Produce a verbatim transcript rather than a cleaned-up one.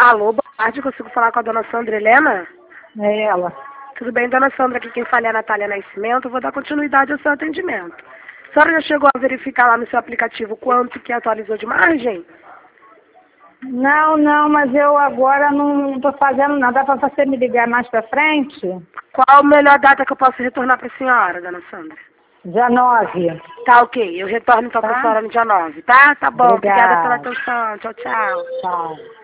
Alô, boa tarde, consigo falar com a dona Sandra Helena? É ela. Tudo bem, dona Sandra, aqui quem fala é a Natália Nascimento, eu vou dar continuidade ao seu atendimento. A senhora já chegou a verificar lá no seu aplicativo quanto que atualizou de margem? Não, não, mas eu agora não estou fazendo nada. Dá para você me ligar mais para frente? Qual a melhor data que eu posso retornar para a senhora, dona Sandra? Dia nove. Tá ok, eu retorno então para a Tá? senhora no dia nove, tá? Tá bom, obrigada pela Obrigada. atenção, tchau, tchau. Tchau.